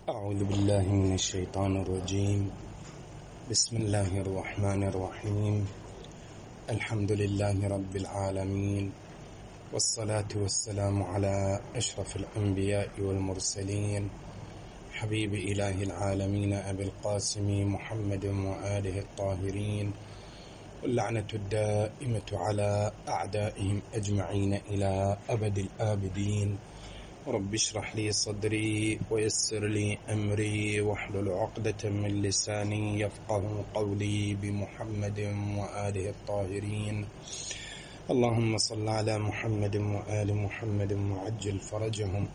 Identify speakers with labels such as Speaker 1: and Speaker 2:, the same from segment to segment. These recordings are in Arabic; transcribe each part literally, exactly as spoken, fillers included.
Speaker 1: أعوذ بالله من الشيطان الرجيم. بسم الله الرحمن الرحيم. الحمد لله رب العالمين، والصلاة والسلام على أشرف الأنبياء والمرسلين، حبيب إله العالمين أبي القاسم محمد وآله الطاهرين، واللعنة الدائمة على أعدائهم أجمعين إلى أبد الآبدين. رب اشرح لي صدري ويسر لي أمري واحلل عقدة من لساني يفقه قولي بمحمد وآله الطاهرين. اللهم صل على محمد وآل محمد وعجل فرجهم.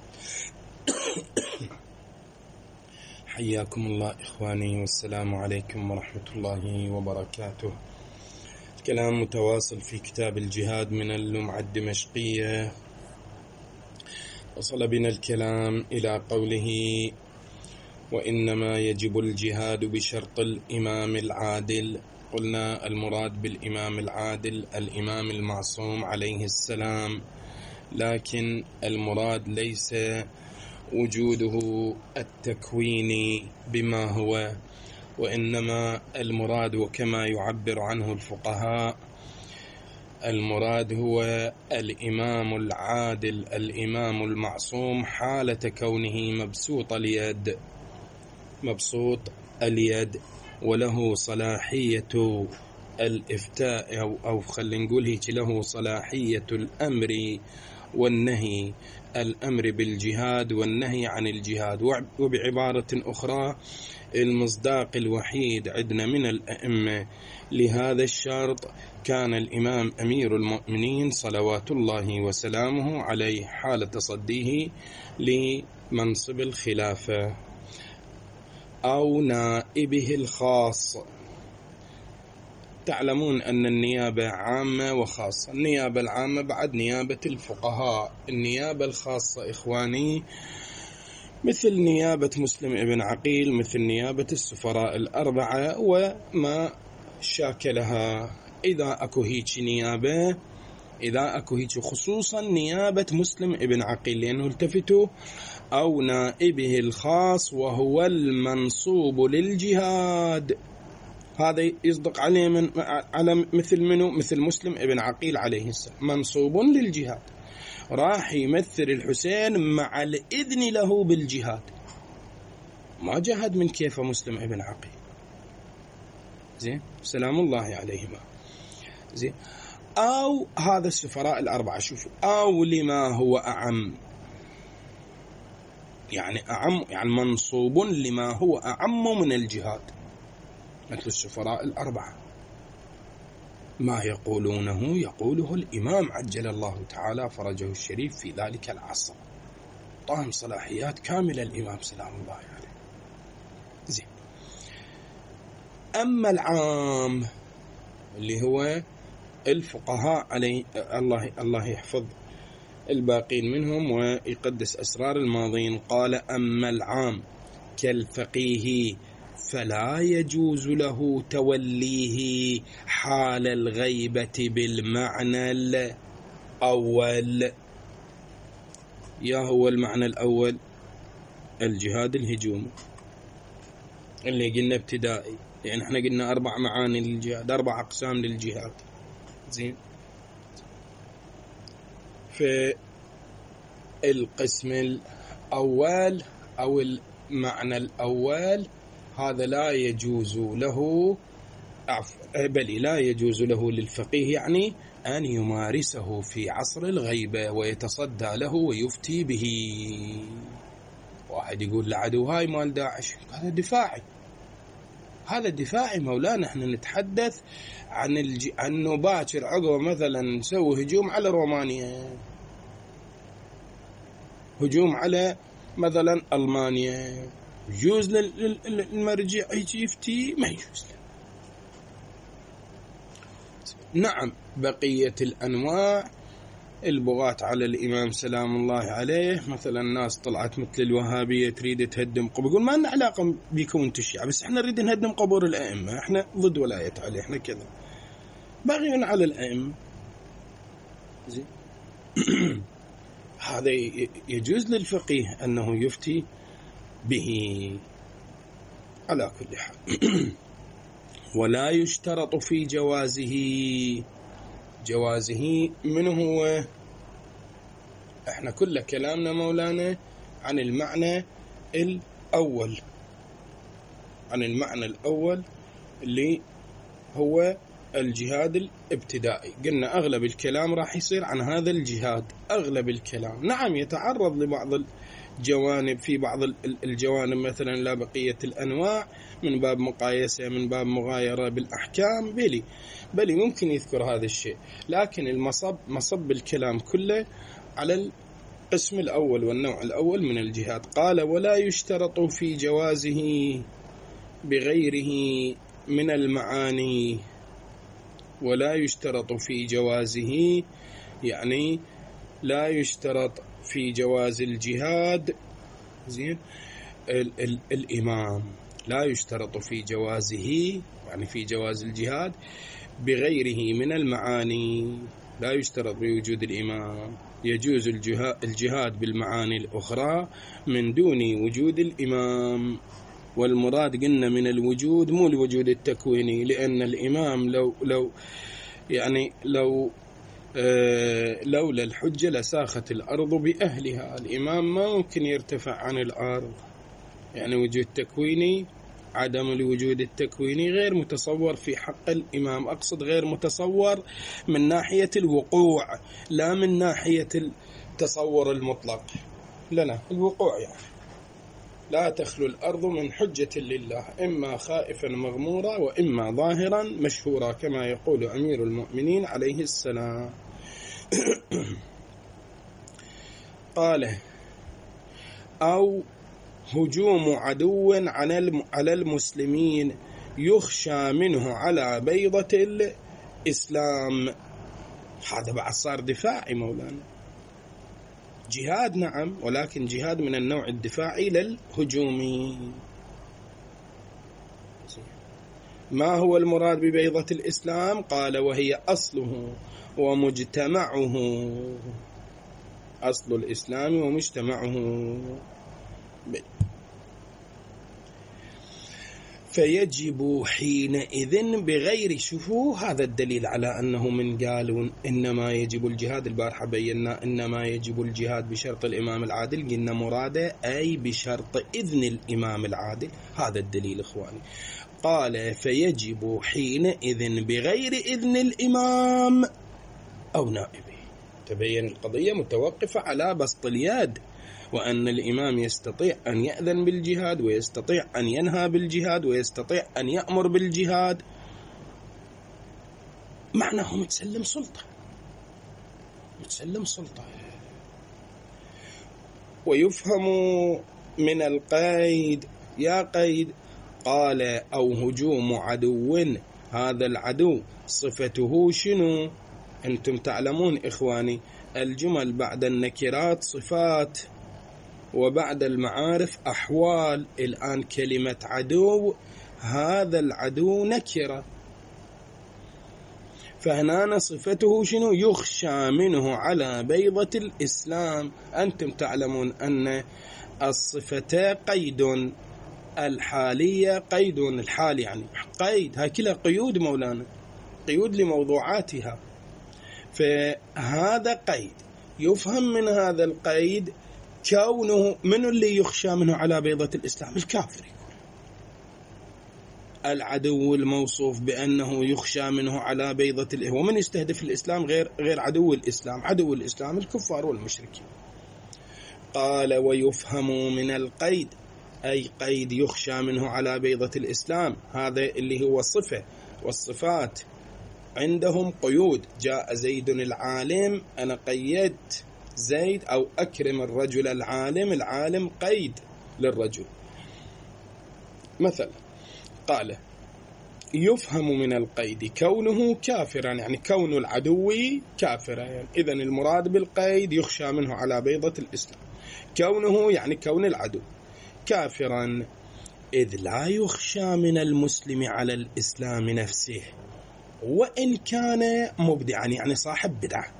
Speaker 1: حياكم الله إخواني، والسلام عليكم ورحمة الله وبركاته. الكلام متواصل في كتاب الجهاد من اللمعة الدمشقية. وصل بنا الكلام إلى قوله: وإنما يجب الجهاد بشرط الإمام العادل. قلنا المراد بالإمام العادل الإمام المعصوم عليه السلام، لكن المراد ليس وجوده التكويني بما هو، وإنما المراد وكما يعبر عنه الفقهاء المراد هو الإمام العادل الإمام المعصوم حالة كونه مبسوط اليد مبسوط اليد وله صلاحية الإفتاء أو, أو خلينا نقول هيك له صلاحية الأمر والنهي، الأمر بالجهاد والنهي عن الجهاد. وبعبارة أخرى المصداق الوحيد عندنا من الأئمة لهذا الشرط كان الإمام أمير المؤمنين صلوات الله وسلامه عليه حال تصديه لمنصب الخلافة أو نائبه الخاص. تعلمون أن النيابة عامة وخاصة. النيابة العامة بعد نيابة الفقهاء، النيابة الخاصة إخواني مثل نيابة مسلم ابن عقيل، مثل نيابة السفراء الأربعة وما شاكلها. إذا أكو هيك نيابة إذا أكو هيك خصوصا نيابة مسلم ابن عقيل، لأنه التفتوا أو نائبه الخاص وهو المنصوب للجهاد، هذا يصدق عليه من على مثل منه مثل مسلم ابن عقيل عليه السلام، منصوب للجهاد، راح يمثل الحسين مع الإذن له بالجهاد، ما جهد من كيف مسلم ابن عقيل زين سلام الله عليهما زين. أو هذا السفراء الأربعة، شوفوا، أو لما هو أعم، يعني أعم يعني منصوب لما هو أعم من الجهاد، مثل السفراء الأربعة، ما يقولونه يقوله الإمام عجل الله تعالى فرجه الشريف في ذلك العصر، طاهم صلاحيات كاملة الإمام سلام الله عليه زين. أما العام اللي هو الفقهاء عليه الله الله يحفظ الباقين منهم ويقدس أسرار الماضين، قال: أما العام كالفقيه فلا يجوز له توليه حال الغيبة بالمعنى الأول. يا هو المعنى الأول؟ الجهاد الهجومي اللي قلنا ابتدائي، يعني احنا قلنا أربع معاني للجهاد، أربع أقسام للجهاد زين. في القسم الأول أو المعنى الأول هذا لا يجوز له عفوا بل لا يجوز له للفقيه، يعني أن يمارسه في عصر الغيبة ويتصدى له ويفتي به. واحد يقول لعدو هاي مال داعش، هذا دفاعي، هذا دفاعي مولانا. احنا نتحدث عن الج... عنه باكر عقب مثلا نسوي هجوم على رومانيا، هجوم على مثلا ألمانيا، يجوز للمرجع يفتي؟ ما يجوز له. نعم، بقية الأنواع البغاة على الإمام سلام الله عليه، مثلا الناس طلعت مثل الوهابية تريد تهدم قبور، يقول ما لنا علاقة بكم انتم الشيعة، بس احنا نريد نهدم قبور الأئمة، احنا ضد ولاية علي، احنا كذا باغيون على الأئمة زين. هذا يجوز للفقيه أنه يفتي به على كل حال. ولا يشترط في جوازه، جوازه من هو؟ احنا كل كلامنا مولانا عن المعنى الأول، عن المعنى الأول اللي هو الجهاد الابتدائي. قلنا أغلب الكلام راح يصير عن هذا الجهاد، أغلب الكلام. نعم يتعرض لبعض الجوانب، في بعض الجوانب مثلا لا بقية الأنواع من باب مقايسة، من باب مغايرة بالأحكام، بلي بلي ممكن يذكر هذا الشيء، لكن المصب مصب الكلام كله على القسم الأول والنوع الأول من الجهاد. قال ولا يشترط في جوازه بغيره من المعاني. ولا يشترط في جوازه يعني لا يشترط في جواز الجهاد زين ال ال الإمام، لا يشترط في جوازه يعني في جواز الجهاد بغيره من المعاني، لا يشترط بوجود الإمام، يجوز الجهاد بالمعاني الأخرى من دون وجود الإمام. والمراد قلنا من الوجود مو الوجود التكويني، لأن الإمام لو لو يعني لو آه لولا الحجة لساخت الأرض بأهلها. الإمام ما ممكن يرتفع عن الأرض، يعني وجود تكويني، عدم الوجود التكويني غير متصور في حق الإمام. أقصد غير متصور من ناحية الوقوع، لا من ناحية التصور المطلق، لنا الوقوع يعني. لا تخلو الأرض من حجة لله، إما خائفا مغمورا وإما ظاهرا مشهورا، كما يقول أمير المؤمنين عليه السلام. قال أو هجوم عدو على المسلمين يخشى منه على بيضة الإسلام. هذا بعد صار دفاعي مولانا، جهاد نعم، ولكن جهاد من النوع الدفاعي للهجوم. ما هو المراد ببيضة الإسلام؟ قال وهي أصله ومجتمعه، أصل الإسلام ومجتمعه. فيجب حينئذ بغير، شوفوا هذا الدليل على أنه من قالوا إنما يجب الجهاد. البارحة بينا إنما يجب الجهاد بشرط الإمام العادل، قلنا مراده أي بشرط إذن الإمام العادل. هذا الدليل إخواني. قال فيجب حينئذ بغير إذن الإمام أو نائبه. تبين القضية متوقفة على بسط اليد، وأن الإمام يستطيع أن يأذن بالجهاد، ويستطيع أن ينهى بالجهاد، ويستطيع أن يأمر بالجهاد، معناه متسلم سلطة، متسلم سلطة. ويفهم من القيد، يا قيد. قال أو هجوم عدو، هذا العدو صفته شنو؟ أنتم تعلمون إخواني الجمل بعد النكرات صفات، وبعد المعارف أحوال. الآن كلمة عدو، هذا العدو نكرة، فهنا صفته شنو؟ يخشى منه على بيضة الإسلام. أنتم تعلمون أن الصفة قيد، الحالية قيد، الحال يعني قيد، هكذا قيود مولانا، قيود لموضوعاتها. فهذا قيد، يفهم من هذا القيد كونه من اللي يخشى منه على بيضة الإسلام؟ الكافر. العدو الموصوف بأنه يخشى منه على بيضة الإسلام، ومن يستهدف الإسلام غير غير عدو الإسلام؟ عدو الإسلام الكفار والمشركين. قال ويفهم من القيد أي قيد يخشى منه على بيضة الإسلام، هذا اللي هو صفة، والصفات عندهم قيود. جاء زيد العالم، أنا قيدت زيد، أو أكرم الرجل العالم، العالم قيد للرجل مثلا. قال يفهم من القيد كونه كافرا، يعني كون العدو كافرا، يعني إذن المراد بالقيد يخشى منه على بيضة الإسلام، كونه يعني كون العدو كافرا، إذ لا يخشى من المسلم على الإسلام نفسه وإن كان مبدعا، يعني صاحب بدعة،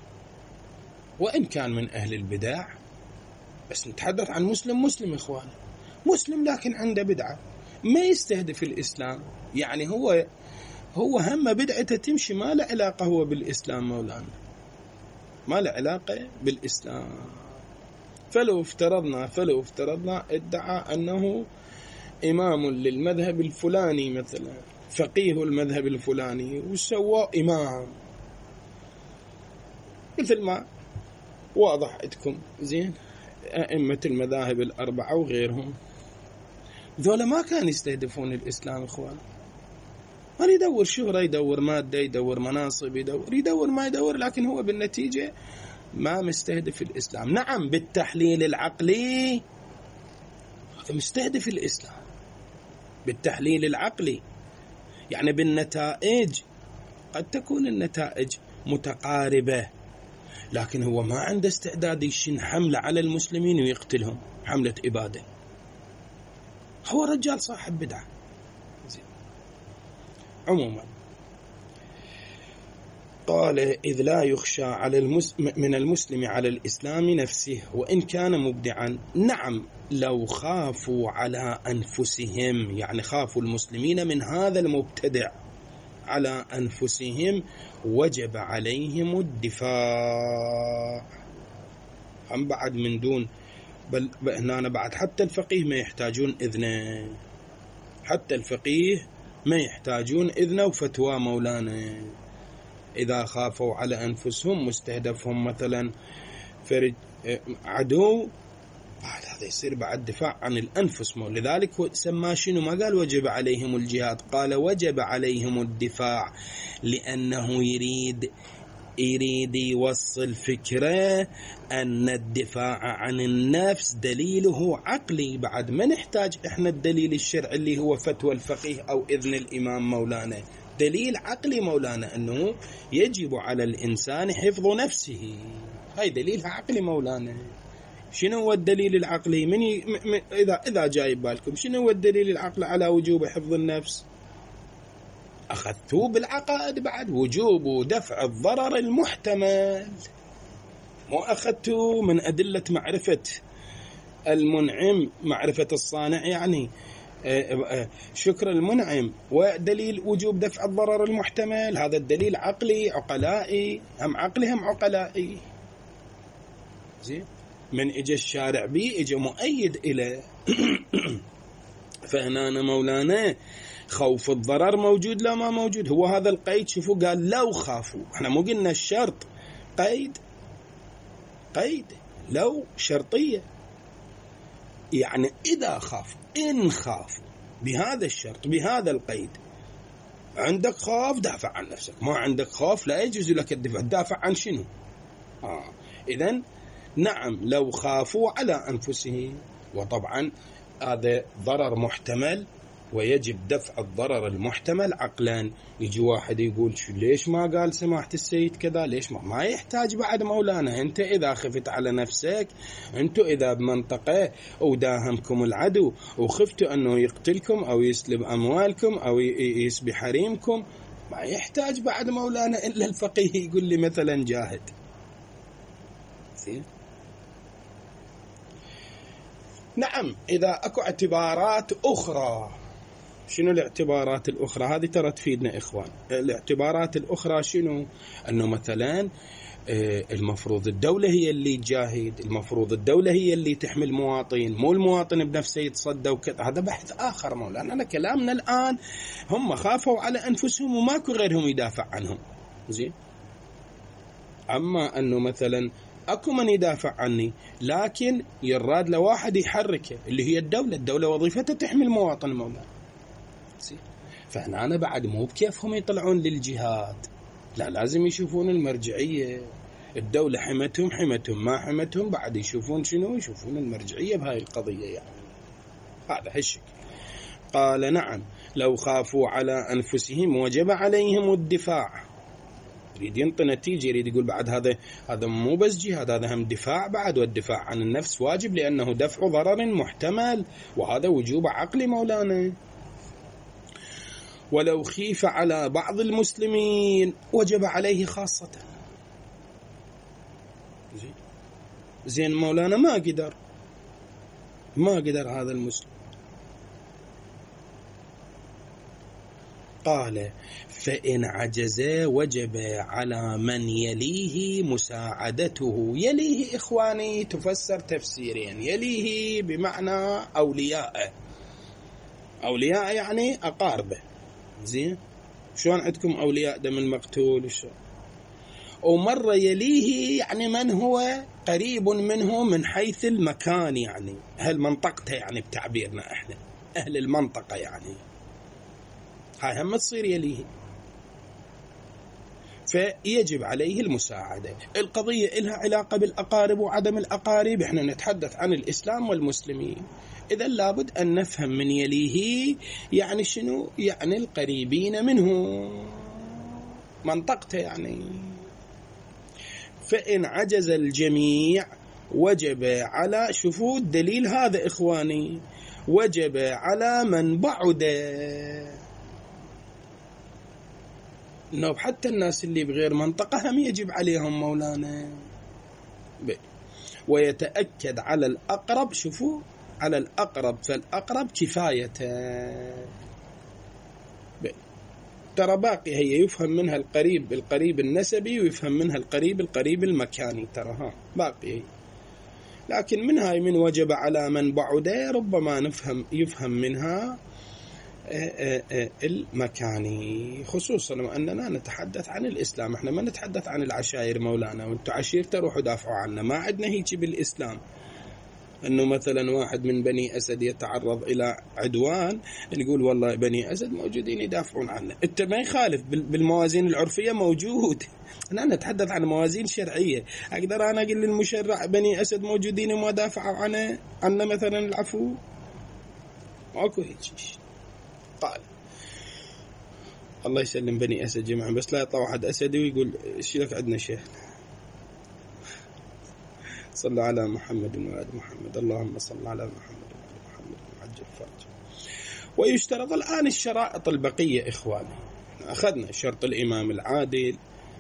Speaker 1: وإن كان من أهل البدع، بس نتحدث عن مسلم مسلم إخواني. مسلم لكن عنده بدعة، ما يستهدف الإسلام، يعني هو هو هم بدعته تمشي، ما له علاقة هو بالإسلام مولانا، ما له علاقة بالإسلام. فلو افترضنا فلو افترضنا ادعى أنه إمام للمذهب الفلاني مثلا، فقيه المذهب الفلاني، وسوى إمام مثل ما واضح عندكم زين أئمة المذاهب الأربعة وغيرهم، ذولا ما كانوا يستهدفون الإسلام إخوان، ما يدور شهرة، يدور مادة، يدور مناصب، يدور يدور ما يدور، لكن هو بالنتيجة ما مستهدف الإسلام. نعم بالتحليل العقلي هذا مستهدف الإسلام، بالتحليل العقلي، يعني بالنتائج قد تكون النتائج متقاربة، لكن هو ما عنده استعداد يشن حملة على المسلمين ويقتلهم، حملة إبادة، هو رجال صاحب بدعة. عموما قال إذ لا يخشى على المسلم من المسلم على الإسلام نفسه وإن كان مبدعا. نعم لو خافوا على أنفسهم، يعني خافوا المسلمين من هذا المبتدع على أنفسهم، وجب عليهم الدفاع. هم بعد من دون بل هنا بعد حتى الفقيه ما يحتاجون إذنه، حتى الفقيه ما يحتاجون إذنه وفتوى مولانا. إذا خافوا على أنفسهم مستهدفهم مثلا فرج عدو، بعد هذا يصير بعد دفاع عن الأنفس مو. لذلك سمى شنو، ما قال وجب عليهم الجهاد، قال وجب عليهم الدفاع، لأنه يريد يريد يوصل فكرة أن الدفاع عن النفس دليله عقلي، بعد ما نحتاج إحنا الدليل الشرعي اللي هو فتوى الفقيه أو إذن الإمام مولانا، دليل عقلي مولانا أنه يجب على الإنسان حفظ نفسه، هاي دليلها عقلي مولانا. شنو هو الدليل العقلي؟ من ي... م... إذا إذا جايب بالكم شنو هو الدليل العقلي على وجوب حفظ النفس؟ أخذتوه بالعقائد بعد، وجوب دفع الضرر المحتمل، مو أخذتوه من أدلة معرفة المنعم، معرفة الصانع، يعني شكر المنعم، ودليل وجوب دفع الضرر المحتمل، هذا الدليل عقلي عقلائي، هم عقلي هم عقلائي. زين، من إجا الشارع بي إجا مؤيد إليه. فهنا مولانا خوف الضرر موجود لا ما موجود، هو هذا القيد. شوفوا قال لو خافوا، احنا مو قلنا الشرط قيد، قيد لو شرطية، يعني إذا خافوا، إن خافوا بهذا الشرط بهذا القيد. عندك خوف دافع عن نفسك، ما عندك خوف لا يجوز لك الدفاع. دافع عن شنو؟ آه. إذن نعم لو خافوا على أنفسهم، وطبعا هذا ضرر محتمل ويجب دفع الضرر المحتمل عقلا. يجي واحد يقول شو ليش ما قال سماحة السيد كذا، ليش ما ما يحتاج بعد مولانا. انت اذا خفت على نفسك، انتو اذا بمنطقة وداهمكم العدو وخفتوا انه يقتلكم او يسلب اموالكم او يسبي حريمكم، ما يحتاج بعد مولانا الا الفقيه يقول لي مثلا جاهد. نعم إذا أكو اعتبارات أخرى. شنو الاعتبارات الأخرى؟ هذه ترى تفيدنا إخوان. الاعتبارات الأخرى شنو؟ أنه مثلا المفروض الدولة هي اللي تجاهد، المفروض الدولة هي اللي تحمي المواطن، مو المواطن بنفسه يتصدى وكذا. هذا بحث آخر مولانا. أنا كلامنا الآن هم خافوا على أنفسهم وماكو غيرهم يدافع عنهم. زين. أما أنه مثلا أكو من يدافع عني، لكن يراد لواحد يحركه اللي هي الدولة. الدولة وظيفتها تحمي المواطن مولانا. فهنا أنا بعد مو بكيفهم يطلعون للجهاد، لا لازم يشوفون المرجعية. الدولة حمتهم حمتهم، ما حمتهم بعد يشوفون شنو، يشوفون المرجعية بهاي القضية. يعني هذا هالشكل. قال نعم لو خافوا على أنفسهم وجب عليهم الدفاع. يريد ينطي نتيجة، يريد يقول بعد هذا هذا مو بس جهاد، هذا هم دفاع بعد، والدفاع عن النفس واجب لأنه دفع ضرر محتمل، وهذا وجوب عقلي مولانا. ولو خيف على بعض المسلمين وجب عليه خاصة. زين مولانا ما قدر، ما قدر هذا المسلم. قال فإن عجز وجب على من يليه مساعدته. يليه إخواني تفسر تفسيرين، يليه بمعنى أولياء، أولياء يعني أقاربه. زين، شلون عندكم أولياء دم المقتول؟ ومرة يليه يعني من هو قريب منه من حيث المكان، يعني أهل منطقته، يعني بتعبيرنا إحنا أهل المنطقة، يعني هاي هم تصير يليه، فيجب عليه المساعدة. القضية إلها علاقة بالأقارب وعدم الأقارب، إحنا نتحدث عن الإسلام والمسلمين، إذا لابد أن نفهم من يليه يعني شنو، يعني القريبين منه، منطقته يعني. فإن عجز الجميع وجب على، شوفوا الدليل هذا إخواني، وجب على من بعد، إنه حتى الناس اللي بغير منطقة هم يجب عليهم مولانا. ويتأكد على الأقرب، شوفوا على الأقرب، فالأقرب كفاية. ترى باقي هي يفهم منها القريب القريب النسبي، ويفهم منها القريب القريب المكاني، ترى ها باقي هي. لكن من هاي من وجب على من بعد ربما نفهم يفهم منها المكاني، خصوصا وأننا نتحدث عن الإسلام، احنا ما نتحدث عن العشائر مولانا، وانتو عشيرته روحوا دافعوا عنا، ما عندنا هيك بالإسلام أنه مثلا واحد من بني أسد يتعرض إلى عدوان نقول والله بني أسد موجودين يدافعون عنه. أنت ما يخالف بالموازين العرفية موجود، أنا نتحدث عن موازين شرعية. أقدر أنا أقول للمشرع بني أسد موجودين وما دافعوا عنه عنه مثلا العفو؟ ماكو هيك شيء. قال الله يسلم بني أسد جميعا، بس لا يطلع واحد أسدي ويقول ايش لك عندنا شيء. صلى على محمد وآل محمد، اللهم صل على محمد وآل محمد وعجل فرجه. ويشترط الآن الشرائط البقية إخواني، أخذنا شرط الإمام العادل،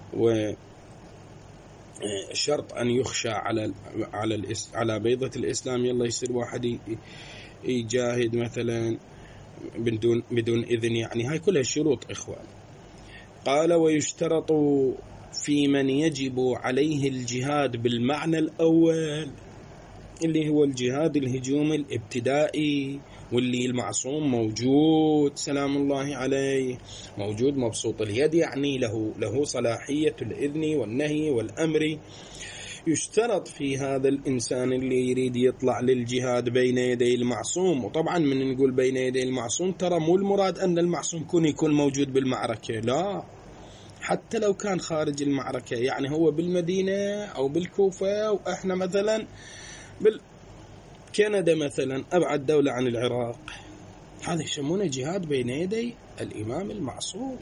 Speaker 1: وشرط أن يخشى على على على بيضة الإسلام، يلا يصير واحد يجاهد مثلا بدون بدون إذن، يعني هاي كلها شروط إخوان. قال ويشترط في من يجب عليه الجهاد بالمعنى الأول، اللي هو الجهاد الهجوم الابتدائي، واللي المعصوم موجود سلام الله عليه، موجود مبسوط اليد، يعني له له صلاحية الإذن والنهي والأمر. يشترط في هذا الإنسان اللي يريد يطلع للجهاد بين يدي المعصوم، وطبعا من نقول بين يدي المعصوم ترى مو المراد أن المعصوم يكون يكون موجود بالمعركة، لا، حتى لو كان خارج المعركة، يعني هو بالمدينة أو بالكوفة، وإحنا مثلا بالكندا مثلا أبعد دولة عن العراق، هذا يسمونه جهاد بين يدي الإمام المعصوم.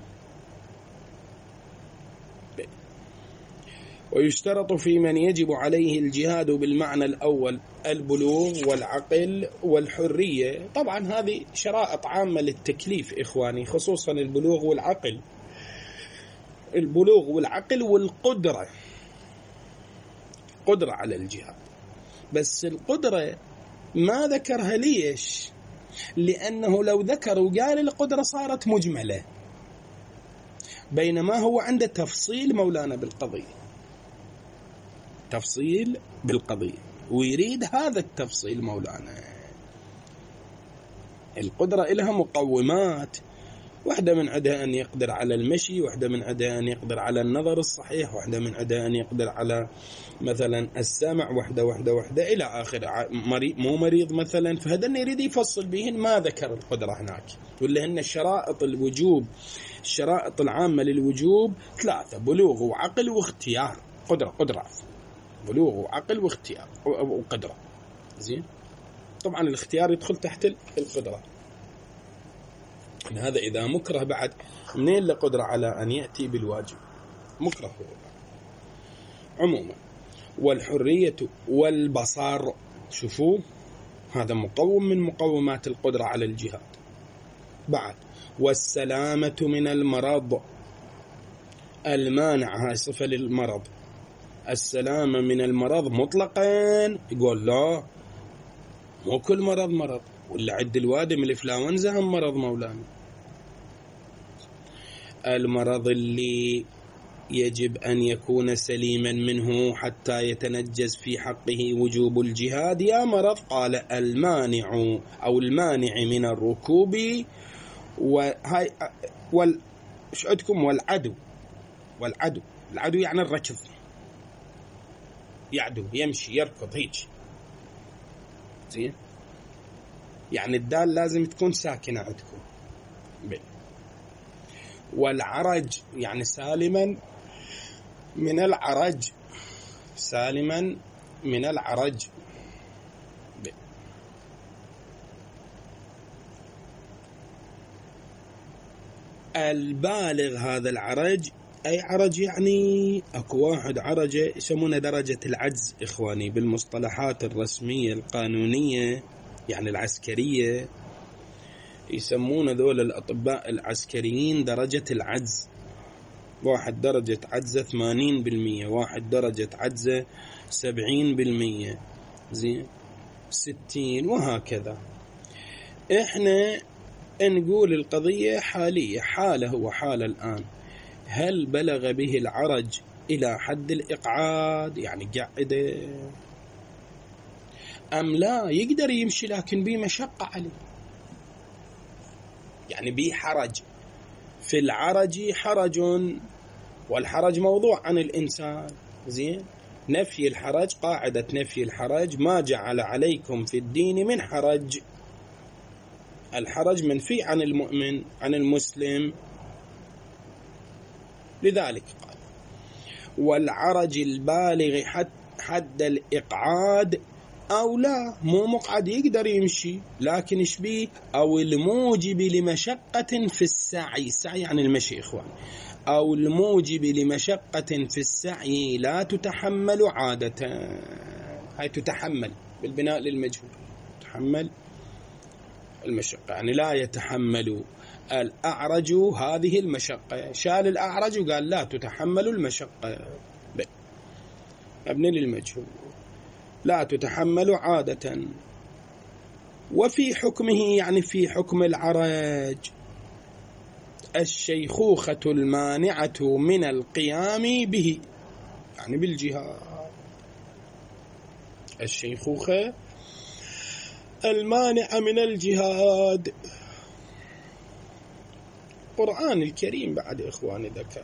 Speaker 1: ويشترط في من يجب عليه الجهاد بالمعنى الأول البلوغ والعقل والحرية، طبعا هذه شرائط عامة للتكليف إخواني، خصوصا البلوغ والعقل، البلوغ والعقل والقدرة، قدرة على الجهاد. بس القدرة ما ذكرها ليش؟ لأنه لو ذكر وقال القدرة صارت مجملة، بينما هو عنده تفصيل مولانا بالقضية، تفصيل بالقضية، ويريد هذا التفصيل مولانا. القدرة إلها مقومات، واحدة من عدها أن يقدر على المشي، واحدة من عدها أن يقدر على النظر الصحيح، واحدة من عدها أن يقدر على مثلا السمع، واحدة واحدة واحدة إلى آخر، مريض مو مريض مثلا، فهذا يريد يفصل بهن، ما ذكر القدرة هناك، ولا هن شرائط الوجوب، الشرائط العامة للوجوب ثلاثة: بلوغ وعقل واختيار، قدرة قدرة بلوغ وعقل واختيار وقدرة. زين، طبعا الاختيار يدخل تحت القدرة، هذا إذا مكره بعد منين لقدرة على أن يأتي بالواجب، مكره هو عموما. والحرية والبصار، شوفوا هذا مقوم من مقومات القدرة على الجهاد. بعد والسلامة من المرض، المانع، هاي صفة للمرض، السلامة من المرض مطلقا، يقول لا، مو كل مرض مرض، ولا عد الوادم الإنفلونزا هم مرض مولانا. المرض اللي يجب أن يكون سليما منه حتى يتنجز في حقه وجوب الجهاد يا مرض؟ قال المانع أو المانع من الركوب وهاي وال ايش عندكم والعدو. والعدو العدو يعني الركض، يعدو يمشي يركض هيك زين، يعني الدال لازم تكون ساكنة عندكم. والعرج يعني سالما من العرج، سالما من العرج. البالغ هذا العرج، أي عرج يعني أكو واحد عرجة يسمونه درجة العجز إخواني بالمصطلحات الرسمية القانونية، يعني العسكرية يسمون ذول الأطباء العسكريين درجة العجز. واحد درجة عجزة ثمانين بالمية، واحد درجة عجزة سبعين بالمية، زين ستين، وهكذا. إحنا نقول القضية حالية، حالة هو حالة الآن. هل بلغ به العرج إلى حد الإقعاد يعني قاعدة، أم لا يقدر يمشي لكن بيه مشقة عليه، يعني بيه حرج. في العرج حرج، والحرج موضوع عن الإنسان، زين. نفي الحرج، قاعدة نفي الحرج، ما جعل عليكم في الدين من حرج. الحرج منفي عن المؤمن عن المسلم، لذلك قال والعرج البالغ حد, حد الإقعاد، أو لا مو مقعد يقدر يمشي لكن يشبيه، أو الموجب لمشقة في السعي، السعي عن المشي إخوان، أو الموجب لمشقة في السعي لا تتحمل عادة. هاي تتحمل بالبناء للمجهول، تتحمل المشقة يعني لا يتحمل الأعرج هذه المشقة. شال الأعرج وقال لا تتحمل المشقة، مبني للمجهول، لا تتحمل عادة. وفي حكمه يعني في حكم العرج الشيخوخة المانعة من القيام به، يعني بالجهاد. الشيخوخة المانعة من الجهاد. القرآن الكريم بعد إخواني ذكر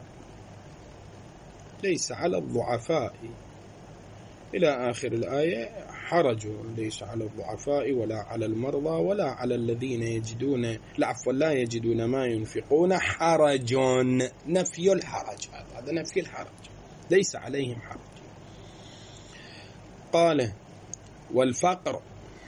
Speaker 1: ليس على الضعفاء إلى آخر الآية حرج، ليس على الضعفاء ولا على المرضى ولا على الذين يجدون لا عفوا لا يجدون ما ينفقون حرج. نفي الحرج، هذا نفي الحرج، ليس عليهم حرج. قال والفقر.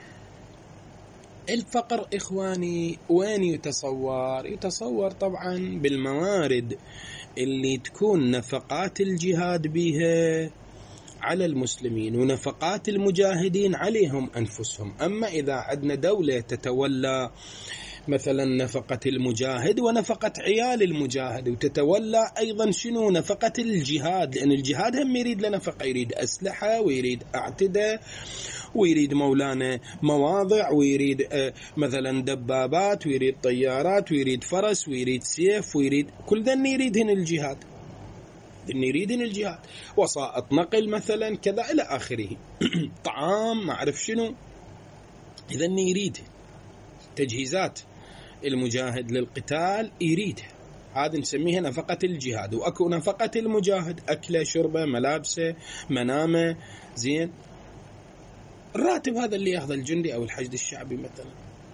Speaker 1: الفقر إخواني وين يتصور؟ يتصور طبعا بالموارد اللي تكون نفقات الجهاد بها على المسلمين ونفقات المجاهدين عليهم أنفسهم. أما إذا عندنا دولة تتولى مثلا نفقة المجاهد ونفقة عيال المجاهد، وتتولى أيضا شنو نفقة الجهاد، لأن الجهاد هم يريد لنفقة، يريد أسلحة ويريد أعتدة ويريد مولانا مواضع ويريد مثلا دبابات ويريد طيارات ويريد فرس ويريد سيف ويريد كل ذن يريدهن الجهاد، ذن يريدهن الجهاد، وسائط نقل مثلا كذا إلى آخره طعام ما أعرف شنو، إذن يريد تجهيزات المجاهد للقتال يريد، هذا نسميها نفقة الجهاد. وأكو نفقة المجاهد أكله شربه ملابسه منامه، زين. الراتب هذا اللي يأخذ الجندي أو الحشد الشعبي مثلا.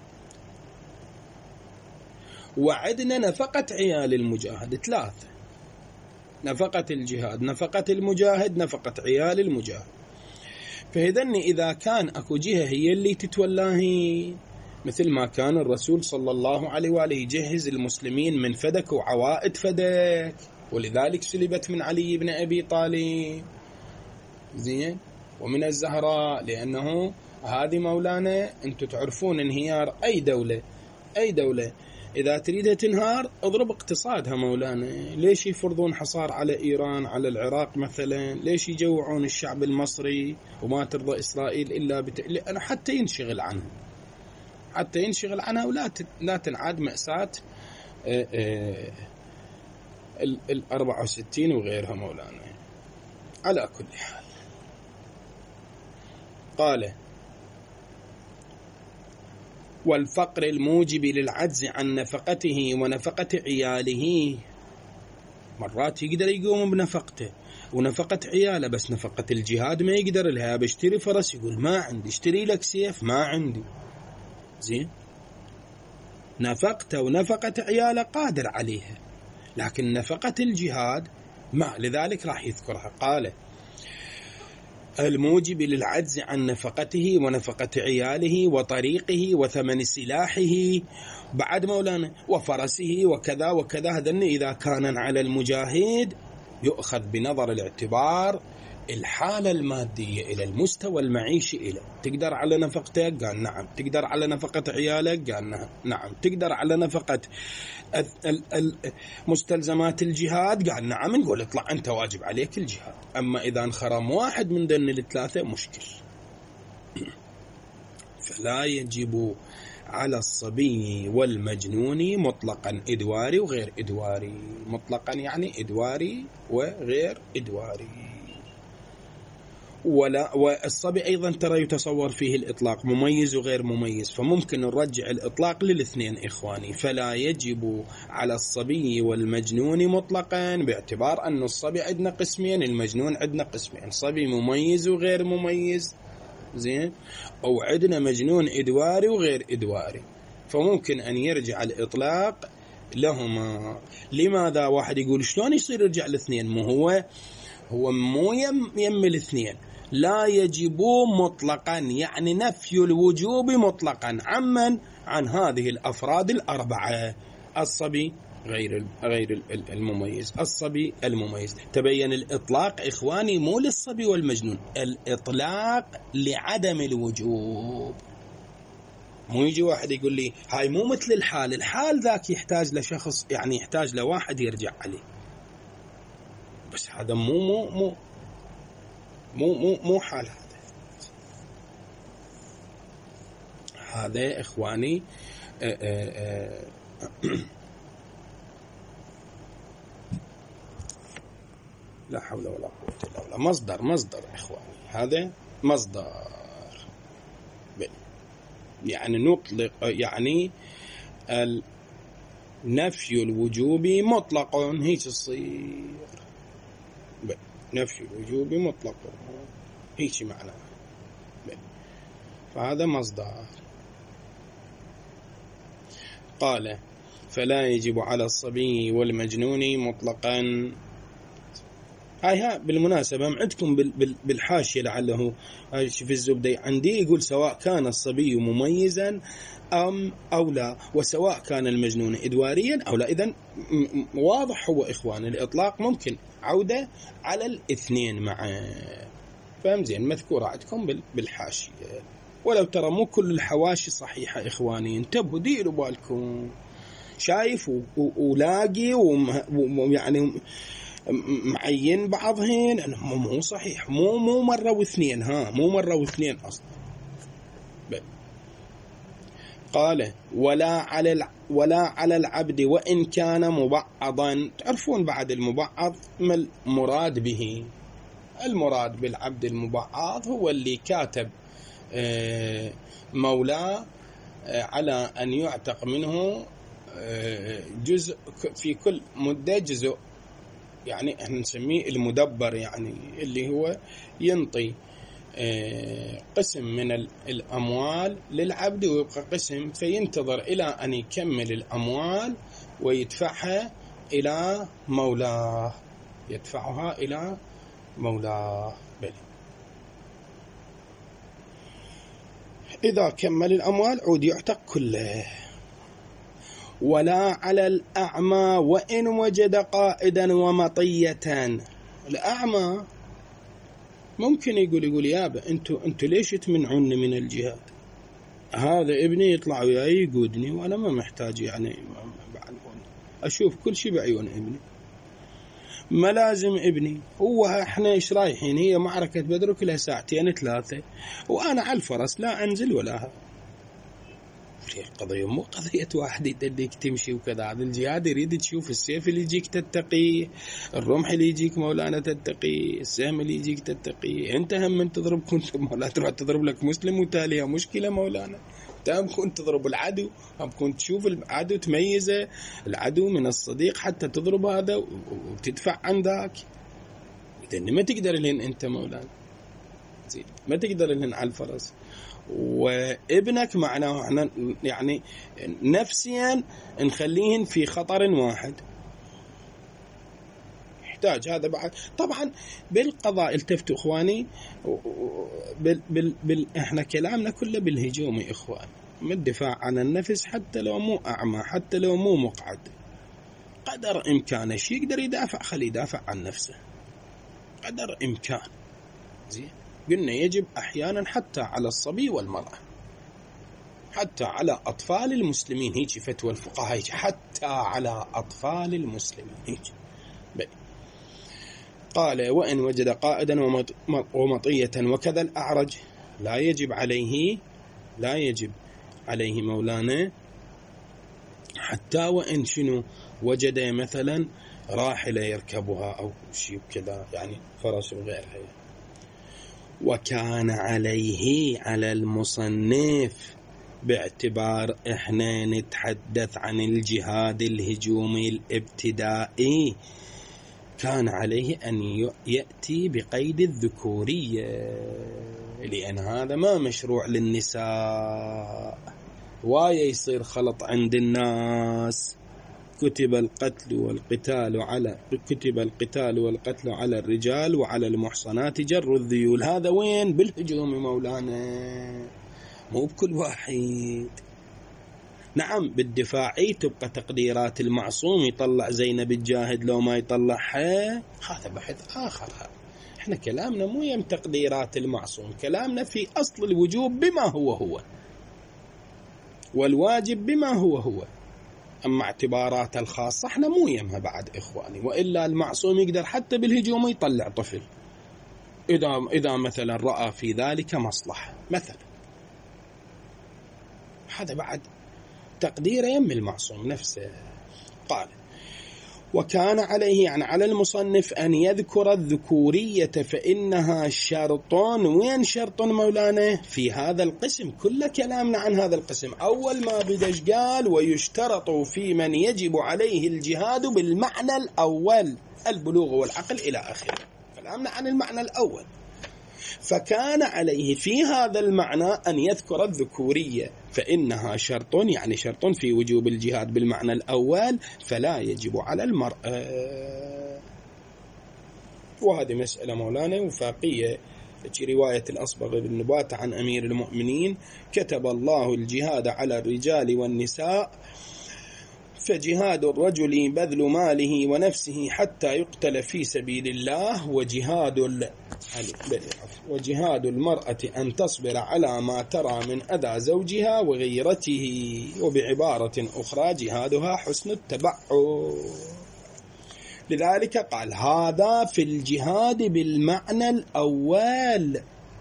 Speaker 1: وعدنا نفقة عيال المجاهد ثلاثة: نفقة الجهاد، نفقة المجاهد، نفقة عيال المجاهد. فإذن إذا كان أكو جهة هي اللي تتولاهي، مثل ما كان الرسول صلى الله عليه وآله يجهز المسلمين من فدك وعوائد فدك، ولذلك سلبت من علي بن أبي طالب، زين، ومن الزهراء، لأنه هذه مولانا أنتم تعرفون انهيار أي دولة أي دولة إذا تريدها تنهار اضرب اقتصادها مولانا. ليش يفرضون حصار على إيران، على العراق مثلا؟ ليش يجوعون الشعب المصري وما ترضى إسرائيل إلا بت... لأنه حتى ينشغل عنها، حتى ينشغل عنها ولا ت... لا تنعاد مأساة ال أربعة وستين وغيرها مولانا. على كل حال قال: والفقر الموجب للعجز عن نفقته ونفقة عياله. مرات يقدر يقوم بنفقته ونفقة عياله، بس نفقة الجهاد ما يقدر لها. بشتري فرس يقول ما عندي، اشتري لك سيف ما عندي. زين، نفقته ونفقة عياله قادر عليها، لكن نفقة الجهاد ما، لذلك راح يذكرها. قال: الموجب للعجز عن نفقته ونفقة عياله وطريقه وثمن سلاحه بعد مولانا وفرسه وكذا وكذا. هذن إذا كان على المجاهد يؤخذ بنظر الاعتبار الحالة المادية إلى المستوى المعيشي إلى. تقدر على نفقته؟ قال نعم. تقدر على نفقة عيالك؟ قال نعم. تقدر على نفقة مستلزمات الجهاد؟ قال نعم. نقول اطلع أنت واجب عليك الجهاد. أما إذا انخرم واحد من ذن الثلاثة مشكل. فلا يجب على الصبي والمجنون مطلقا إدواري وغير إدواري. مطلقا يعني إدواري وغير إدواري. ولا والصبي أيضا ترى يتصور فيه الإطلاق مميز وغير مميز، فممكن نرجع الإطلاق للاثنين إخواني. فلا يجب على الصبي والمجنون مطلقا، باعتبار أن الصبي عندنا قسمين، المجنون عندنا قسمين، صبي مميز وغير مميز. زين، أو عندنا مجنون إدواري وغير إدواري، فممكن أن يرجع الإطلاق لهما. لماذا؟ واحد يقول شلون يصير يرجع الاثنين؟ مو هو هو مو يم, يم الاثنين. لا يجب مطلقا يعني نفي الوجوب مطلقا. عمن؟ عن هذه الأفراد الأربعة: الصبي غير غير المميز، الصبي المميز. تبين الإطلاق إخواني مو للصبي والمجنون، الإطلاق لعدم الوجوب. مو يجي واحد يقول لي هاي مو مثل الحال، الحال ذاك يحتاج لشخص، يعني يحتاج لواحد يرجع عليه، بس هذا مو مو مو مو مو, مو حال هذا. هذا إخواني آآ آآ لا حول ولا قوة إلا بالله. مصدر مصدر إخواني، هذا مصدر، يعني نطلق يعني نفي الوجوب مطلق، هيك يصير نفي الوجوب مطلق، هيك معناه. فهذا مصدر. قال: فلا يجب على الصبي والمجنون مطلقا. هاي ها بالمناسبة عندكم بالحاشية لعله في الزبدي عندي يقول سواء كان الصبي مميزا أم أو لا، وسواء كان المجنون إدواريا أو لا. إذن واضح هو إخوان الإطلاق ممكن عودة على الاثنين معا. فهم زين؟ مذكورة عندكم بالحاشية. ولو ترى مو كل الحواشي صحيحة إخواني، انتبهوا ديروا بالكم. شايف ولاقي ويعني معين بعضهن انه مو صحيح، مو مو مره واثنين، ها مو مره واثنين اصلا. قال: ولا على ولا على العبد وان كان مبعضا. تعرفون بعد المبعض ما المراد به؟ المراد بالعبد المبعض هو اللي كاتب مولاه على ان يعتق منه جزء في كل مده جزء، يعني احنا نسميه المدبر، يعني اللي هو ينطي قسم من الأموال للعبد ويبقى قسم، فينتظر إلى أن يكمل الأموال ويدفعها إلى مولاه، يدفعها إلى مولاه. بل إذا كمل الأموال عود يعتق كله. ولا على الأعمى وإن وجد قائدا ومطية. الأعمى ممكن يقول يقول يابا أنتوا أنتوا ليش تمنعوني من الجهاد؟ هذا ابني يطلع وياي يقودني وأنا ما محتاج، يعني أشوف كل شيء بعيون ابني، ملازم ابني. هو احنا ايش رايحين؟ هي معركة بدر كلها ساعتين ثلاثة وأنا على الفرس لا أنزل ولا ها. القضية مو قضية واحد يدلك تمشي وكذا. هذا الجهاد يريد تشوف السيف اللي يجيك تتقي، الرمح اللي يجيك مولانا تتقي، السهم اللي يجيك تتقي. انت هم من تضرب كنت مولانا تروح تضرب لك مسلم وتاليها مشكلة مولانا. انت هم كنت تضرب العدو، هم كنت تشوف العدو تميزه العدو من الصديق حتى تضرب هذا وتدفع عن ذاك. إذن ما تقدر لين انت مولانا زين، ما تقدر لين على الفرس. وابنك معناه يعني نفسيا نخليهن في خطر واحد، يحتاج هذا بعد. طبعا بالقضاء التفتوا اخواني، بال بال بال احنا كلامنا كله بالهجوم يا اخوان، من الدفاع عن النفس حتى لو مو اعمى، حتى لو مو مقعد، قدر امكانه شيء يقدر يدافع خليه يدافع عن نفسه قدر امكان. زين، قلنا يجب أحيانا حتى على الصبي والمرأة، حتى على أطفال المسلمين، هيك فتوى الفقهاء، هيك حتى على أطفال المسلمين هيك. قال وإن وجد قائدا ومطية وكذا الأعرج لا يجب عليه، لا يجب عليه مولانا حتى وإن شنو وجد مثلا راحلة يركبها أو شيء كذا، يعني فرس وغيرها. وكان عليه على المصنف، باعتبار احنا نتحدث عن الجهاد الهجومي الابتدائي، كان عليه أن يأتي بقيد الذكورية، لأن هذا ما مشروع للنساء. وايه يصير خلط عند الناس، كتب القتل والقتال على كتب القتال والقتل على الرجال وعلى المحصنات جر الذيول. هذا وين؟ بالهجوم مولانا، مو بكل واحد. نعم بالدفاعي تبقى تقديرات المعصوم، يطلع زينب الجاهد لو ما يطلعها هذا بحث آخر. احنا كلامنا مو يم تقديرات المعصوم، كلامنا في أصل الوجوب بما هو هو والواجب بما هو هو. أما اعتبارات الخاصة احنا مو يمها بعد إخواني، وإلا المعصوم يقدر حتى بالهجوم يطلع طفل إذا إذا مثلا رأى في ذلك مصلحة مثلا. هذا بعد تقدير يم المعصوم نفسه. قال وكان عليه يعني على المصنف أن يذكر الذكورية فإنها شرطان. وين شرط مولانا؟ في هذا القسم كل كلامنا عن هذا القسم. أول ما بدش قال ويشترط في من يجب عليه الجهاد بالمعنى الأول البلوغ والعقل إلى آخره، كلامنا عن المعنى الأول. فكان عليه في هذا المعنى أن يذكر الذكورية فإنها شرط، يعني شرط في وجوب الجهاد بالمعنى الأول، فلا يجب على المرأة. وهذه مسألة مولانا وفاقية في رواية الأصبغ بن نبات عن أمير المؤمنين: كتب الله الجهاد على الرجال والنساء، فجهاد الرجل بذل ماله ونفسه حتى يقتل في سبيل الله، وجهاد وجهاد المرأة أن تصبر على ما ترى من أذى زوجها وغيرته، وبعبارة أخرى جهادها حسن التبعد. لذلك قال هذا في الجهاد بالمعنى الأول.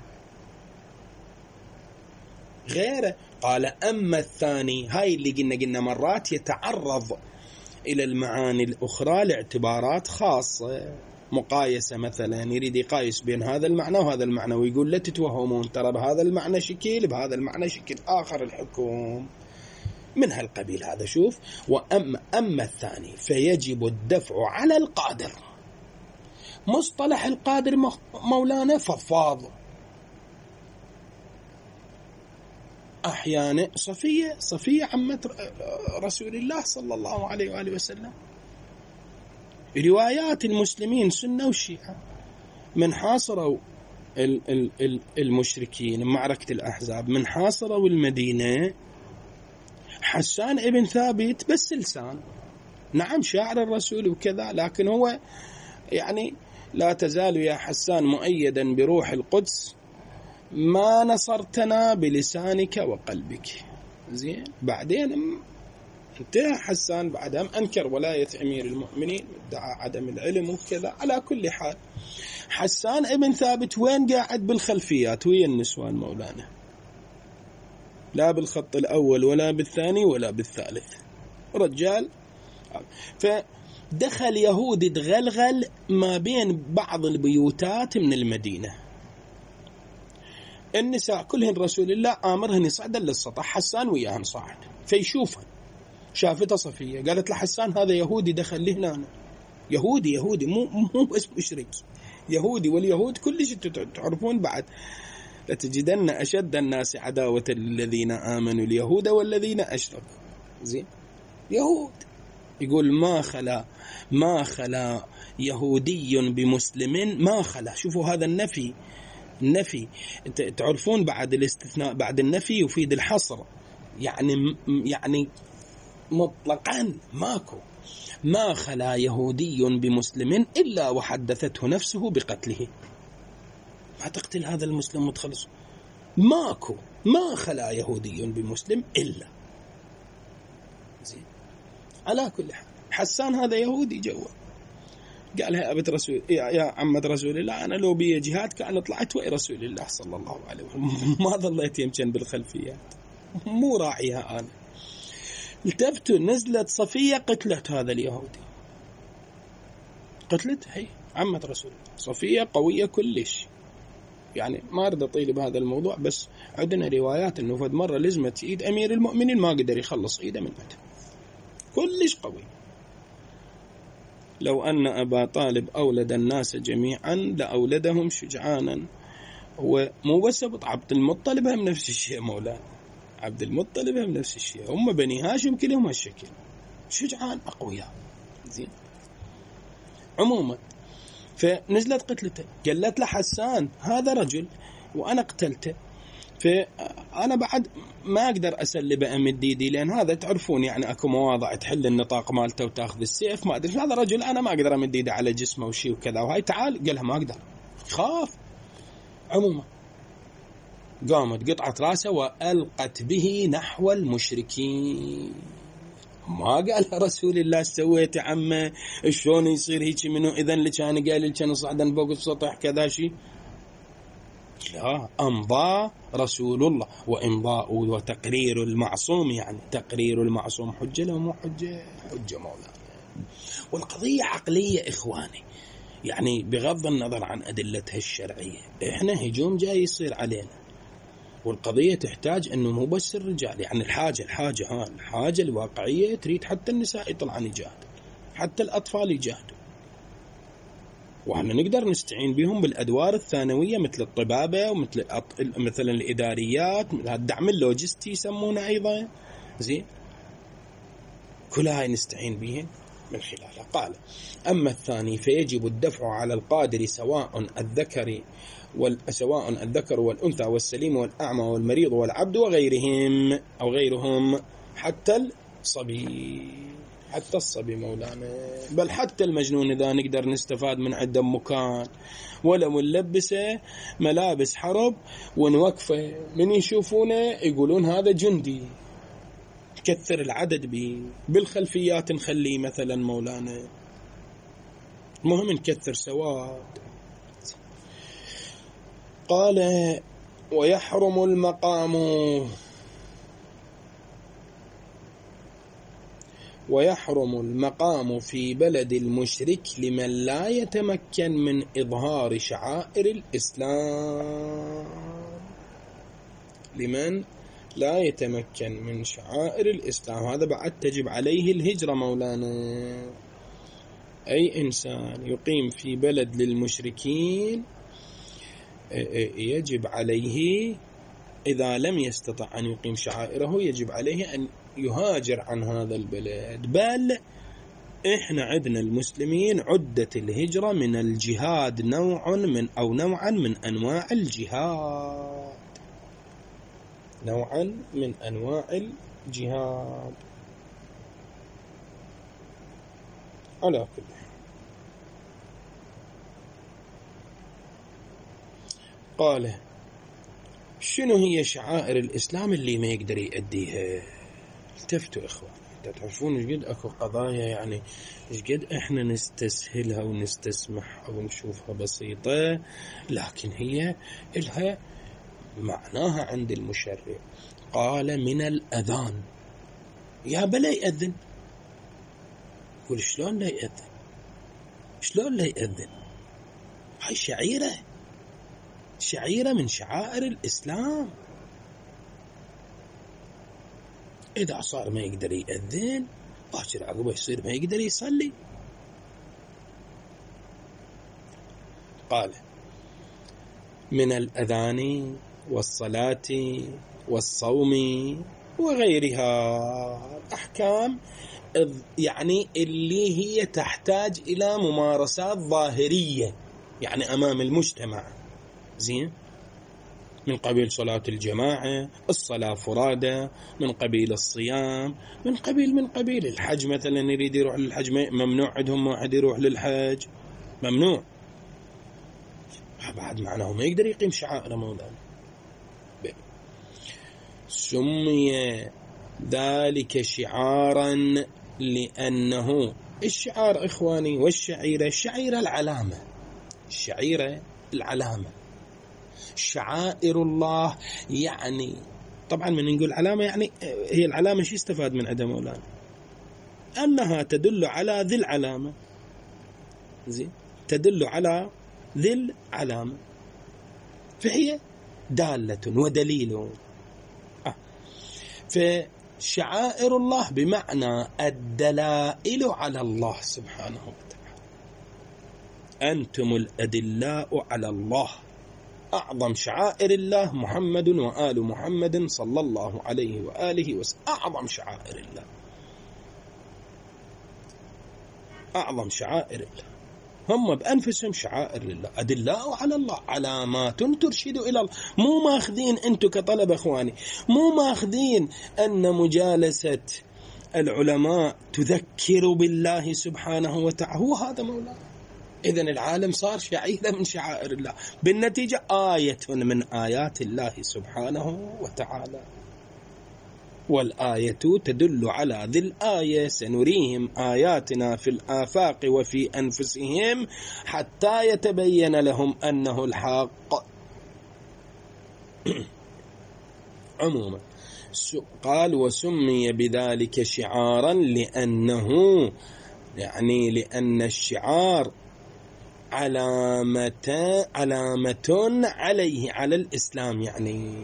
Speaker 1: غيره قال أما الثاني، هاي اللي قلنا قلنا مرات يتعرض إلى المعاني الأخرى لاعتبارات خاصة، مقايسة مثلا، يريد يقايس بين هذا المعنى وهذا المعنى ويقول لا تتوهمون ترى بهذا المعنى شكل بهذا المعنى شكل آخر الحكم من هالقبيل. هذا شوف. وأما أما الثاني فيجب الدفع على القادر. مصطلح القادر مولانا فضفاض. أحيانا صفية صفية عمة رسول الله صلى الله عليه وآله وسلم، روايات المسلمين سنة وشيعة من حاصروا المشركين معركة الأحزاب، من حاصروا المدينة، حسان ابن ثابت بس لسان، نعم شاعر الرسول وكذا، لكن هو يعني لا تزال يا حسان مؤيدا بروح القدس ما نصرتنا بلسانك وقلبك. زين، بعدين انتهى حسان بعدها أنكر ولاية أمير المؤمنين، ادعى عدم العلم وكذا. على كل حال حسان ابن ثابت وين قاعد؟ بالخلفيات ويا النسوان مولانا، لا بالخط الأول ولا بالثاني ولا بالثالث، رجال. فدخل يهودي تغلغل ما بين بعض البيوتات من المدينة، النساء كلهن رسول الله آمرهن يصعدن للسطح، حسان وياهن صاعد، فيشوفهن. شافته صفية قالت لحسان هذا يهودي دخل لي هنا، يهودي يهودي مو مو بس مشرك، يهودي، واليهود كلش تعرفون بعد لتجدن أشد الناس عداوة الذين آمنوا اليهود والذين أشركوا. زين، يهود. يقول ما خلا ما خلا يهودي بمسلم، ما خلا. شوفوا هذا النفي، النفي تعرفون بعد الاستثناء بعد النفي يفيد الحصر، يعني يعني مطلقا ماكو. ما خلا يهودي بمسلم إلا وحدثته نفسه بقتله. ما تقتل هذا المسلم وتخلص، ماكو. ما خلا يهودي بمسلم إلا. زين، على كل حال حسان هذا يهودي جوا، قال يا أبت رسول يا, يا عمة رسول الله، أنا لو بي جهاد كان طلعت وإي رسول الله صلى الله عليه وسلم، ما ظليت يمكن بالخلفيات، مو راعيها أنا. التفتوا، نزلت صفية قتلت هذا اليهودي، قتلت هي عمة رسول الله. صفية قوية كلش، يعني ما أريد أطيل بهذا الموضوع، بس عندنا روايات أنه فد مرة لزمت إيد أمير المؤمنين ما قدر يخلص إيده من متى، كلش قوي. لو أن أبا طالب أولد الناس جميعا لأولدهم شجعانا. ومو بس عبد المطلب هم نفس الشيء مولانا، عبد المطلب هم نفس الشيء، هم بني هاشم كلهم هالشكل، شجعان أقوياء. زين، عموما فنزلت قتلته، قالت له حسان هذا رجل وأنا قتلته، فأنا بعد ما أقدر أسلب أمد يدي، لأن هذا تعرفون يعني أكو مواضع تحل النطاق مالته وتأخذ السيف، ما أدري هذا رجل أنا ما أقدر أمد يدي على جسمه وشي وكذا، وهاي تعال قالها ما أقدر، خاف. عموما قامت قطعت راسه وألقت به نحو المشركين. ما قال رسول الله سويت عمه شلون يصير هيك منه، إذن اللي كان قال لي كان صعدا فوق السطح كذا شيء، لا، أمضى رسول الله، وإمضاء وتقرير المعصوم، يعني تقرير المعصوم حجة له مو حجة، حجة مولانا. والقضية عقلية إخواني، يعني بغض النظر عن أدلتها الشرعية، إحنا هجوم جاي يصير علينا، والقضية تحتاج أنه مو بس الرجال، يعني الحاجة الحاجة ها الحاجة الواقعية تريد حتى النساء يطلعن يجاهدوا، حتى الأطفال يجاهدوا، وإحنا نقدر نستعين بهم بالأدوار الثانوية مثل الطبابة ومثل مثلا الإداريات، الدعم اللوجستي يسمونه أيضا. زين، كل هاي نستعين بهم من خلالها. قال أما الثاني فيجب الدفع على القادر سواء الذكر سواء الذكر والأنثى والسليم والأعمى والمريض والعبد وغيرهم أو غيرهم، حتى الصبي، حتى الصبي مولانا، بل حتى المجنون إذا نقدر نستفاد من عدة مكان، ولو نلبسه ملابس حرب ونوقفه، من يشوفونه يقولون هذا جندي، كثر العدد بي بالخلفيات نخليه مثلا مولانا، المهم نكثر سواد. قال ويحرم المقام ويحرم المقام في بلد المشرك لمن لا يتمكن من إظهار شعائر الإسلام، لمن لا يتمكن من شعائر الإسلام، هذا بعد تجب عليه الهجرة مولانا. أي إنسان يقيم في بلد للمشركين يجب عليه إذا لم يستطع أن يقيم شعائره يجب عليه أن يهاجر عن هذا البلد. بل إحنا عندنا المسلمين عدة الهجرة من الجهاد نوع من أو نوعا من أنواع الجهاد، نوعا من أنواع الجهاد على كل حال. قال شنو هي شعائر الإسلام اللي ما يقدر يؤديها؟ التفتوا إخوان، تعرفون ايش قد اكو قضايا يعني ايش قد احنا نستسهلها ونستسمحها ونشوفها بسيطة، لكن هي إلها معناها عند المشرع. قال من الأذان، يا بلا يأذن. يقول شلون لا يأذن؟ شلون لا يأذن؟ هاي شعيرة، شعيرة من شعائر الإسلام. إذا صار ما يقدر يأذن باكر عقبه يصير ما يقدر يصلي. قال من الأذان والصلاة والصوم وغيرها، أحكام يعني اللي هي تحتاج إلى ممارسات ظاهرية يعني أمام المجتمع، زين، من قبيل صلاة الجماعة، الصلاة فرادى، من قبيل الصيام، من قبيل من قبيل الحج مثلا، يريد يروح للحج ممنوع عندهم واحد يروح للحج، ممنوع، بعد معناه ما يقدر يقيم شعائر مولانا. سمي ذلك شعارا لأنه الشعار إخواني والشعيرة، الشعيرة العلامة، الشعيرة العلامة، شعائر الله يعني طبعا من نقول علامة يعني هي العلامة شو استفاد من عدم مولانا؟ أنها تدل على ذي العلامة، زين، تدل على ذي العلامة، فهي دالة ودليل. آه. فشعائر الله بمعنى الدلائل على الله سبحانه وتعالى. أنتم الأدلاء على الله. أعظم شعائر الله محمد وآل محمد صلى الله عليه وآله وسلم، أعظم شعائر الله، أعظم شعائر الله، هم بأنفسهم شعائر لله، أدلاء على الله، علامات ترشد إلى الله. مو ماخذين أنتم كطلبة إخواني، مو ماخذين أن مجالسة العلماء تذكر بالله سبحانه وتعالى، هو هذا مولانا. إذن العالم صار شعيرة من شعائر الله، بالنتيجة آية من آيات الله سبحانه وتعالى. والآية تدل على ذي الآية، سنريهم آياتنا في الآفاق وفي أنفسهم حتى يتبين لهم أنه الحق. عموما قال وسمي بذلك شعارا لأنه يعني لأن الشعار علامة علامة عليه على الإسلام يعني،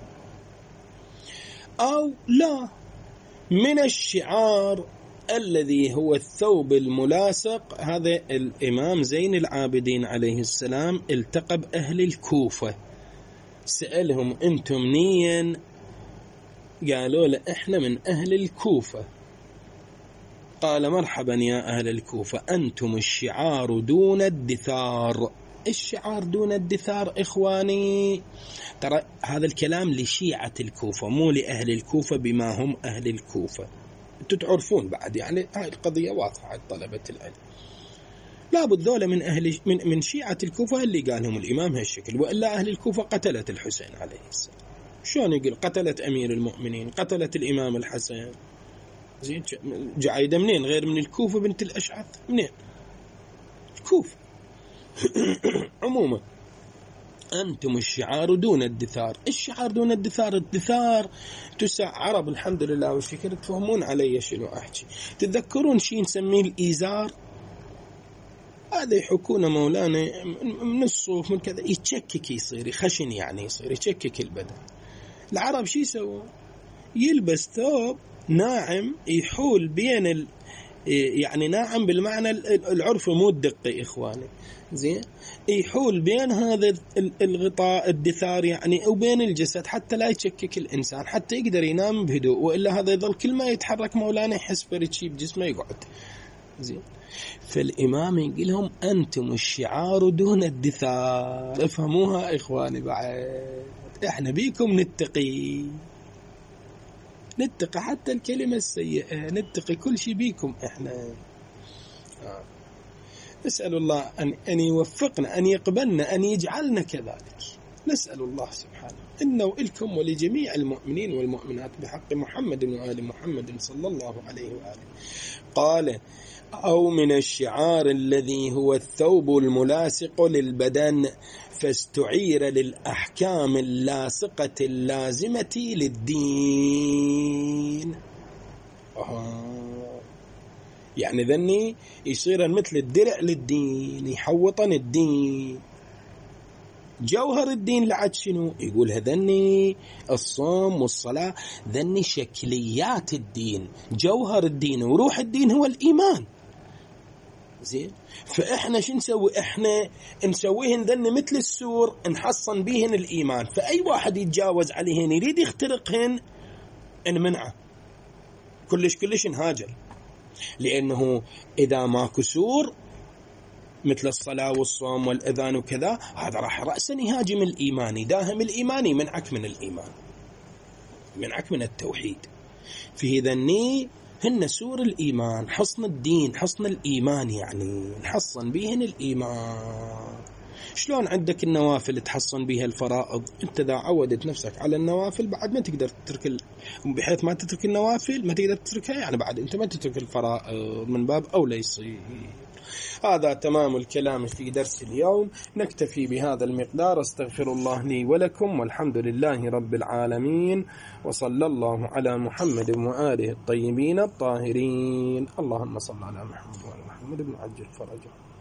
Speaker 1: أو لا، من الشعار الذي هو الثوب الملاصق. هذا الإمام زين العابدين عليه السلام التقى بأهل الكوفة، سألهم أنتم منين؟ قالوا له إحنا من أهل الكوفة. قال مرحبا يا أهل الكوفة، أنتم الشعار دون الدثار. الشعار دون الدثار إخواني، ترى هذا الكلام لشيعة الكوفة مو لأهل الكوفة بما هم أهل الكوفة. أنتم تعرفون بعد يعني هاي القضية واضحة على طلبة العلم. لابد ذولا من أهل من من شيعة الكوفة اللي قالهم الإمام هالشكل، وإلا أهل الكوفة قتلت الحسين عليه السلام. شلون يقول قتلت أمير المؤمنين، قتلت الإمام الحسن؟ زين، جايده منين غير من الكوفة بنت الأشعث؟ منين؟ الكوفة. عموما أنتم الشعار دون الدثار. الشعار دون الدثار، الدثار تسع عرب الحمد لله والشكر تفهمون علي شنو أحكي. تتذكرون شيء نسميه الإيزار؟ هذا يحكونه مولانا من الصوف من كذا، يتشكك، يصير يخشن يعني، يصير يتشكك البدن. العرب شي يسوون؟ يلبس ثوب ناعم يحول بين ال... يعني ناعم بالمعنى العرفي مو الدقي إخواني، زين، يحول بين هذا الغطاء الدثار يعني وبين الجسد حتى لا يتشكك الإنسان، حتى يقدر ينام بهدوء، وإلا هذا يظل كل ما يتحرك مولانا يحس بريتشي بجسمه يقعد، زين. فالإمام يقول لهم أنتم الشعار دون الدثار. افهموها إخواني، بعد إحنا بيكم نتقي، نتقي حتى الكلمة السيئة، نتقي كل شيء بيكم إحنا. آه. نسأل الله أن أن يوفقنا، أن يقبلنا، أن يجعلنا كذلك. نسأل الله سبحانه إنه وإلكم ولجميع المؤمنين والمؤمنات بحق محمد وآل محمد صلى الله عليه وآله. قال: أو من الشعار الذي هو الثوب الملاصق للبدن، فاستعير للأحكام اللاصقة اللازمة للدين. آه. يعني ذني يصير مثل الدرع للدين، يحوطن الدين. جوهر الدين لعد شنو؟ يقول هذني الصوم والصلاة، ذني شكليات الدين. جوهر الدين وروح الدين هو الإيمان. زين، فإحنا شو نسوي؟ إحنا نسويهن ذني مثل السور، نحصن بيهن الإيمان. فأي واحد يتجاوز عليهن يريد يخترقهن نمنعه، كلش كلش نهاجر. لأنه إذا ماكو سور مثل الصلاة والصوم والأذان وكذا، هذا راح رأسا يهاجم الإيمان، يداهم الإيمان، يمنعك من الإيمان، يمنعك من التوحيد. في ذني هن سور الإيمان، حصن الدين، حصن الإيمان، يعني نحصن بيهن الإيمان. شلون عندك النوافل تحصن بها الفرائض؟ انت اذا عودت نفسك على النوافل بعد ما تقدر تترك ال... بحيث ما تترك النوافل ما تقدر تتركها، يعني بعد انت ما تترك الفرائض من باب أولى يصير. هذا تمام الكلام في درس اليوم، نكتفي بهذا المقدار. استغفر الله لي ولكم، والحمد لله رب العالمين، وصلى الله على محمد وآله الطيبين الطاهرين. اللهم صل على محمد وآل محمد بن عجل فرجه.